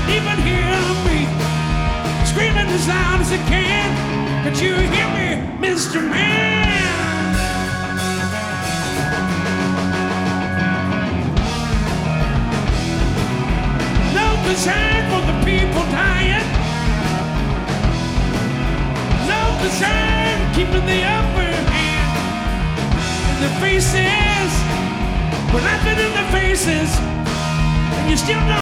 even hear me screaming as loud as I can. Could you hear me, Mr. Man? No concern for the people dying. No concern keeping the upper hand. In the faces, we're laughing in the faces, and you still know.